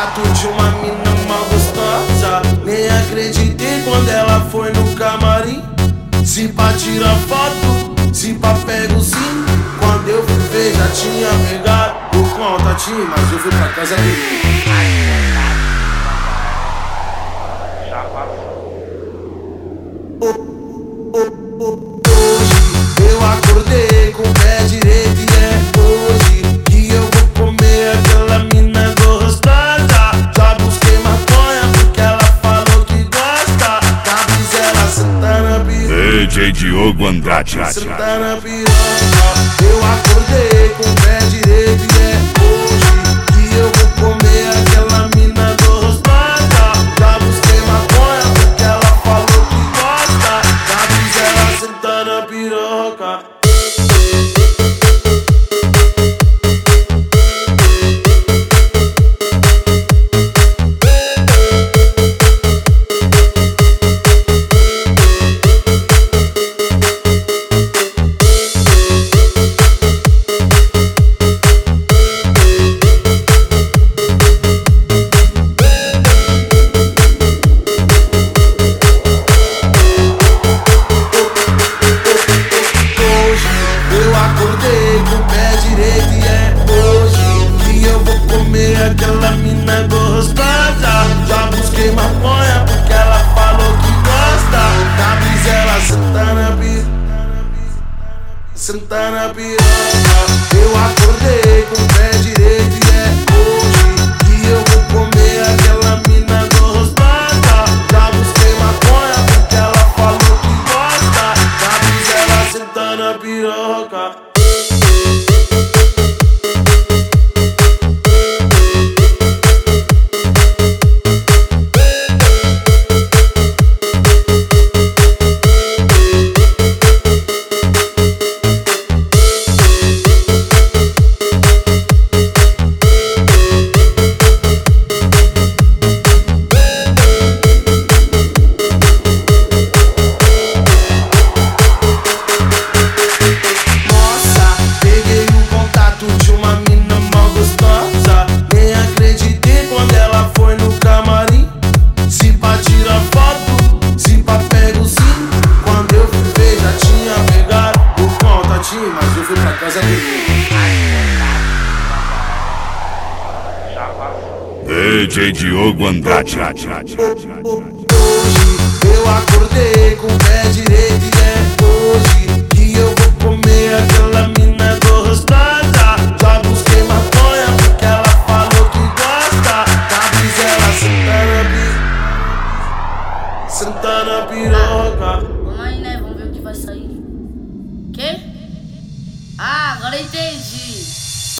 contato de uma mina mal gostosa. Nem acreditei quando ela foi no camarim. Se pá tira foto, se pá pego sim. Quando eu fui ver já tinha pegado o contatinho, mas eu fui pra casa dele. Hoje eu acordei com o pé direito e é hoje que eu vou comer aquela mina gostosa. Já busquei maconha porque ela falou que gosta da brisa, ela senta na piroca. DJ Diogo Andrade. Senta na piroca. Eu acordei com o pé direito e é hoje que eu vou comer aquela mina gostosa. Já busquei maconha porque ela falou que gosta da brisa, ela senta na piroca. Aquela mina gostosa. Já busquei maconha porque ela falou que gosta da brisa, ela senta na piroca. Senta na piroca. Eu acordei com o pé direito e é hoje que eu vou comer aquela mina gostosa. Já busquei maconha porque ela falou que gosta da brisa, ela senta na piroca. Mas eu fui pra casa dele. DJ Diogo Andrade. Hoje eu acordei com o pé direito e é hoje que eu vou comer aquela mina gostosa. Já busquei maconha porque ela falou que gosta da brisa, ela senta na piroca. Vamos aí, né? Vamos ver o que vai sair. Quê? Ah, agora entendi.